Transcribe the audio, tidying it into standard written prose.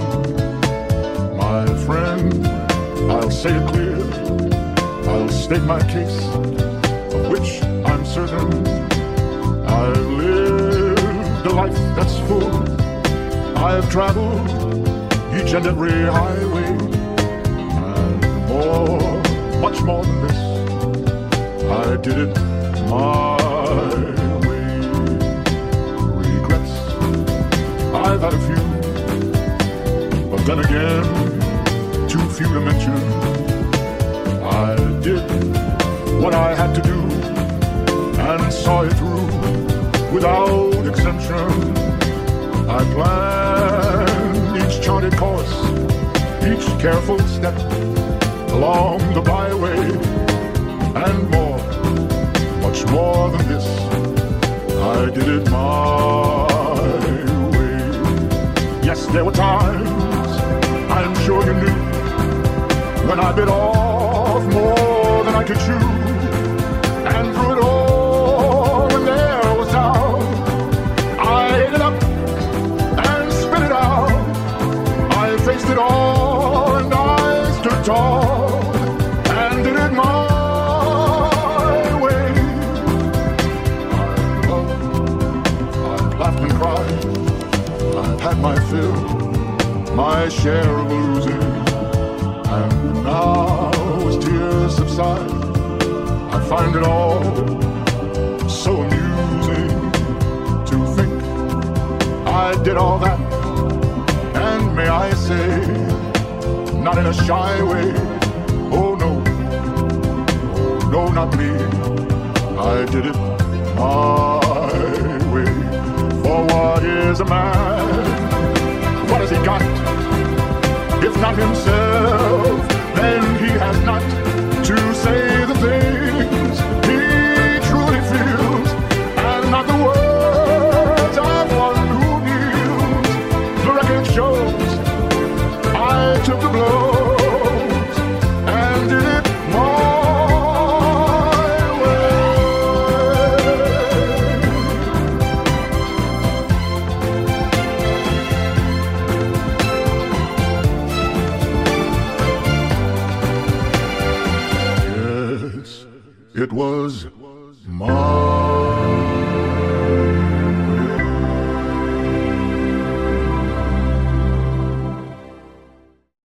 My friend, I'll say it clear, I'll state my case, of which I'm certain. I've lived a life that's full. I've traveled each and every highway, and more, much more than this, I did it my way. Regrets, I've had a few, but then again, too few to mention. I did what I had to do and saw it through without exemption. I planned each charted course, each careful step along the byway, and more, much more than this, I did it my way. Yes, there were times, I'm sure you knew, when I bit off more than I could chew, and through it all, when there was doubt, I ate it up and spit it out. I faced it all and I stood tall and did it my way. I loved, I laughed and cried, I've had my fill, my share of losing. And now as tears subside, I find it all so amusing to think I did all that. And may I say, not in a shy way, oh no, not me, I did it my way. For what is a man? What has he got? If not himself, then he has not to say the things he truly feels, and not the words of one who kneels. The record shows I took the blows and did it my it was my